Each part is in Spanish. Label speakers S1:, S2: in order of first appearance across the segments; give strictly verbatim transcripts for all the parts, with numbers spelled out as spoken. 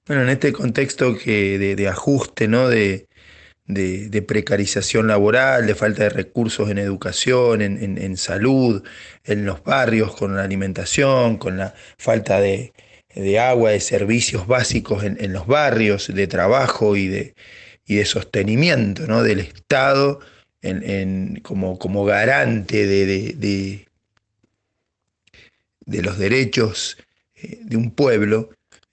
S1: Bueno, en este contexto que de, de ajuste, ¿no? De, de, de precarización laboral, de falta de recursos en educación, en, en- en salud, en los barrios, con la alimentación, con la falta de, de agua, de servicios básicos en, en los barrios, de trabajo y de, y de sostenimiento, ¿no? Del Estado en, en- como, como garante de, de- de- de los derechos eh, de un pueblo.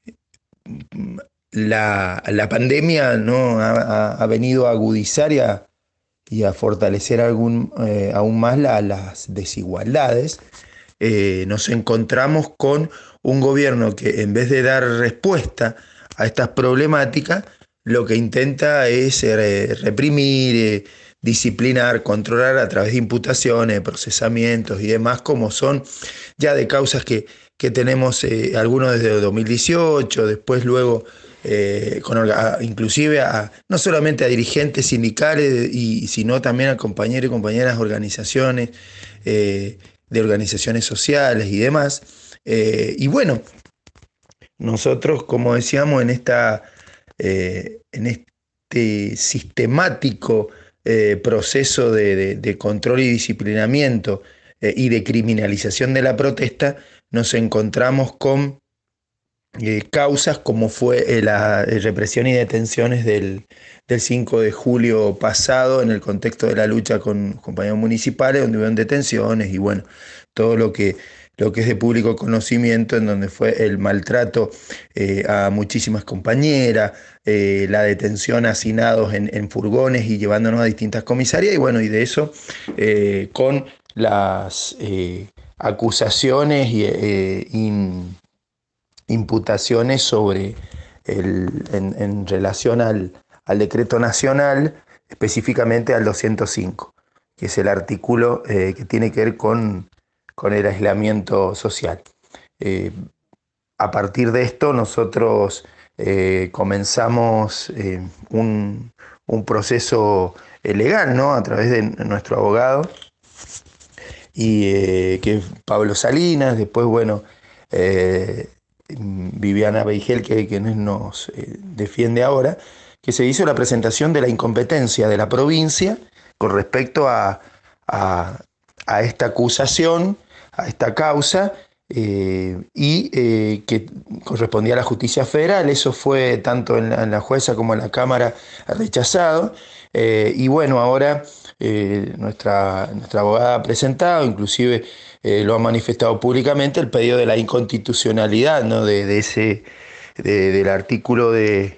S1: La, la pandemia, ¿no? ha, ha- ha venido a agudizar y a, y a fortalecer algún, eh, aún más la- las desigualdades. Eh, nos encontramos con un gobierno que en vez de dar respuesta a estas problemáticas, lo que intenta es eh, reprimir, eh, disciplinar, controlar a través de imputaciones, procesamientos y demás, como son ya de causas que, que tenemos eh, algunos desde dos mil dieciocho, después luego eh, con, a, inclusive a, no solamente a dirigentes sindicales, y, sino también a compañeros y compañeras de organizaciones, eh, de organizaciones sociales y demás. Eh, y bueno, nosotros, como decíamos, en, esta, eh, en este sistemático eh, proceso de, de, de, control y disciplinamiento eh, y de criminalización de la protesta, nos encontramos con eh, causas como fue eh, la eh, represión y detenciones del, del cinco de julio pasado en el contexto de la lucha con compañeros municipales, donde hubieron detenciones y bueno, todo lo que, lo que es de público conocimiento, en donde fue el maltrato eh, a muchísimas compañeras, eh, la detención hacinados en, en furgones y llevándonos a distintas comisarías, y bueno, y de eso eh, con las eh, acusaciones y, eh, in, imputaciones sobre el, en, en relación al, al decreto nacional, específicamente al doscientos cinco, que es el artículo eh, que tiene que ver con, con el aislamiento social. Eh, a partir de esto nosotros eh, comenzamos eh, un, un, proceso eh, legal, ¿no? A través de nuestro abogado, y eh, que es Pablo Salinas, después, bueno, eh, Viviana Beigel, que, que nos eh, defiende ahora, que se hizo la presentación de la incompetencia de la provincia con respecto a, a, a esta acusación, a esta causa, eh, y eh, que correspondía a la justicia federal. Eso fue tanto en la, en la jueza como en la Cámara rechazado. Eh, y bueno, ahora eh, nuestra, nuestra abogada ha presentado, inclusive eh, lo ha manifestado públicamente, el pedido de la inconstitucionalidad, ¿no? de, de ese, de, del artículo de,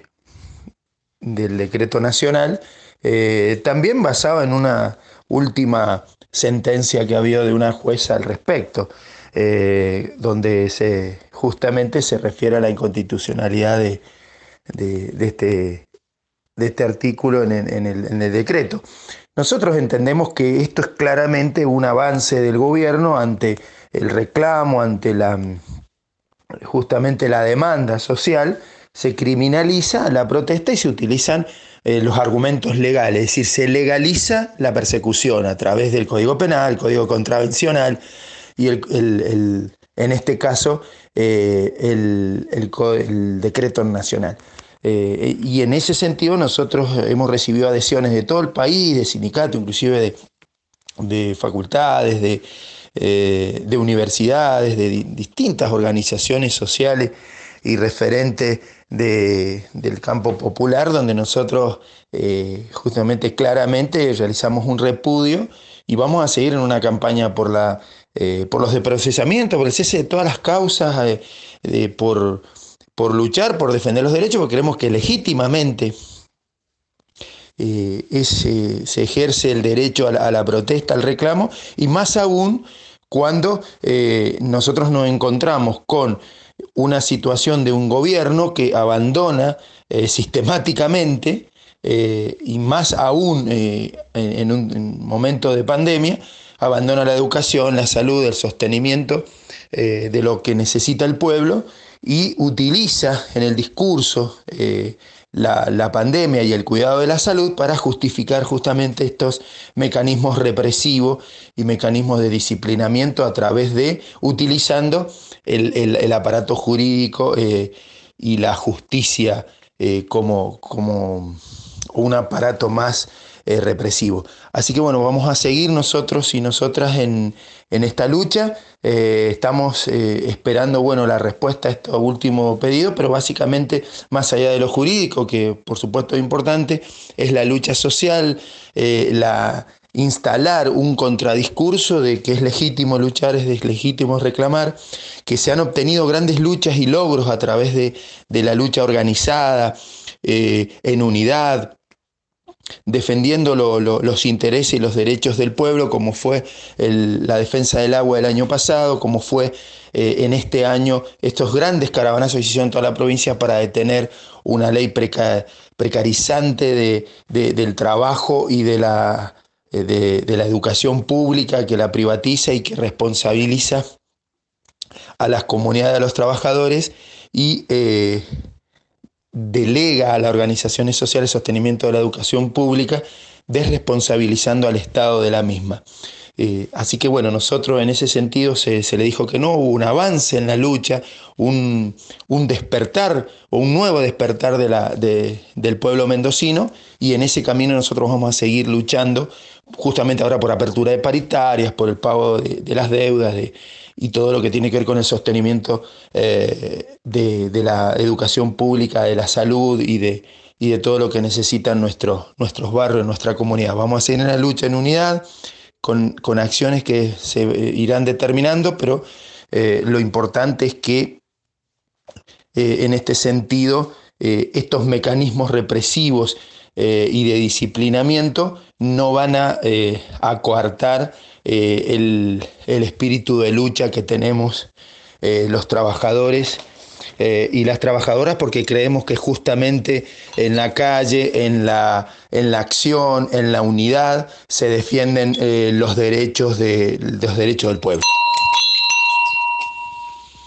S1: del decreto nacional, eh, también basado en una última sentencia que ha habido de una jueza al respecto, eh, donde se, justamente se refiere a la inconstitucionalidad de, de, de este, de este artículo en el, en, el, en el decreto. Nosotros entendemos que esto es claramente un avance del gobierno ante el reclamo, ante la, justamente la demanda social. Se criminaliza la protesta y se utilizan eh, los argumentos legales, es decir, se legaliza la persecución a través del Código Penal, el Código Contravencional y el, el, el, en este caso eh, el, el, el decreto nacional. Eh, y en ese sentido nosotros hemos recibido adhesiones de todo el país, de sindicatos, inclusive de, de facultades, de, eh, de universidades, de di distintas organizaciones sociales y referentes de, del campo popular, donde nosotros eh, justamente claramente realizamos un repudio y vamos a seguir en una campaña por, la, eh, por los de procesamiento, por el cese de todas las causas, eh, eh, por, por luchar, por defender los derechos, porque creemos que legítimamente eh, es, eh, se ejerce el derecho a la, a la, protesta, al reclamo, y más aún cuando eh, nosotros nos encontramos con una situación de un gobierno que abandona eh, sistemáticamente, eh, y más aún eh, en, en, un, en un momento de pandemia, abandona la educación, la salud, el sostenimiento eh, de lo que necesita el pueblo, y utiliza en el discurso eh, la, la pandemia y el cuidado de la salud para justificar justamente estos mecanismos represivos y mecanismos de disciplinamiento a través de utilizando el, el, el aparato jurídico eh, y la justicia eh, como, como un aparato más eh, represivo. Así que bueno, vamos a seguir nosotros y nosotras en, en esta lucha. Eh, estamos eh, esperando bueno, la respuesta a este último pedido, pero básicamente, más allá de lo jurídico, que por supuesto es importante, es la lucha social, eh, la instalar un contradiscurso de que es legítimo luchar, es legítimo reclamar, que se han obtenido grandes luchas y logros a través de, de la lucha organizada, eh, en unidad, defendiendo lo, lo, los intereses y los derechos del pueblo, como fue el, la defensa del agua del año pasado, como fue eh, en este año estos grandes caravanazos que se hicieron en toda la provincia para detener una ley preca, precarizante de, de, del trabajo y de la, de, de la educación pública, que la privatiza y que responsabiliza a las comunidades de los trabajadores y eh, delega a las organizaciones sociales el sostenimiento de la educación pública, desresponsabilizando al Estado de la misma. Eh, así que bueno, nosotros en ese sentido se, se le dijo que no, hubo un avance en la lucha, un, un despertar o un nuevo despertar de la, de, del pueblo mendocino, y en ese camino nosotros vamos a seguir luchando, justamente ahora por apertura de paritarias, por el pago de, de las deudas de, y todo lo que tiene que ver con el sostenimiento eh, de, de la educación pública, de la salud y de, y de todo lo que necesitan nuestros, nuestros barrios, nuestra comunidad. Vamos a seguir en la lucha en unidad, con, con acciones que se irán determinando, pero eh, lo importante es que eh, en este sentido eh, estos mecanismos represivos eh, y de disciplinamiento no van a, eh, a coartar eh, el, el espíritu de lucha que tenemos eh, los trabajadores Eh, y las trabajadoras, porque creemos que justamente en la calle, en la, en la acción, en la unidad, se defienden eh, los derechos de, los derechos del pueblo.